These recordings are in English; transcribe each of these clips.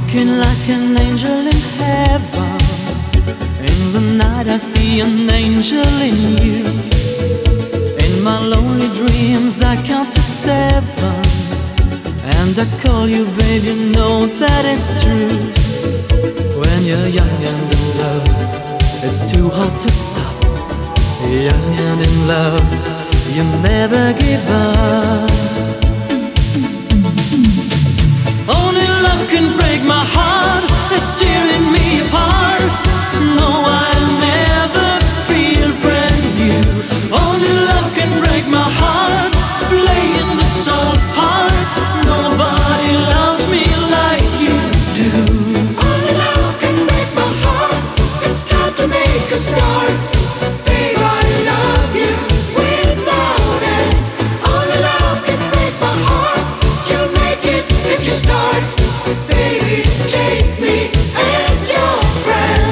walking like an angel in heaven. In the night I see an angel in you. In my lonely dreams I count to 7, and I call you, babe, you know that it's true. When you're young and in love, it's too hard to stop. Young and in love, you never give up. Only love can break my heart, it's tearing me apart. No, I'll never feel brand new. Only love can break my heart, playing the soul part. Nobody loves me like you do. Only love can break my heart, it's time to make a start. Babe, I love you without end. Only love can break my heart, you'll make it if you start. Baby, take me as your friend.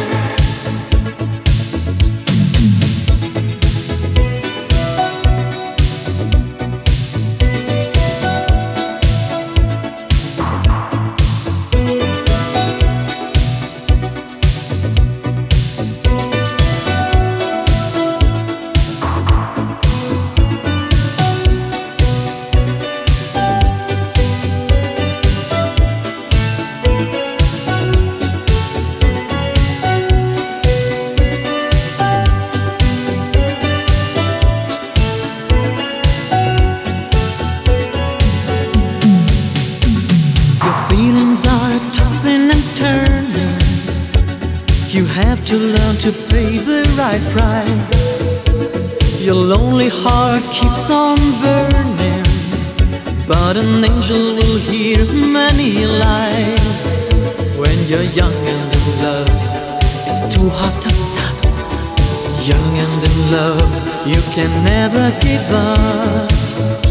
Feelings are tossing and turning. You have to learn to pay the right price. Your lonely heart keeps on burning, but an angel will hear many lies. When you're young and in love, it's too hard to stop. Young and in love, you can never give up.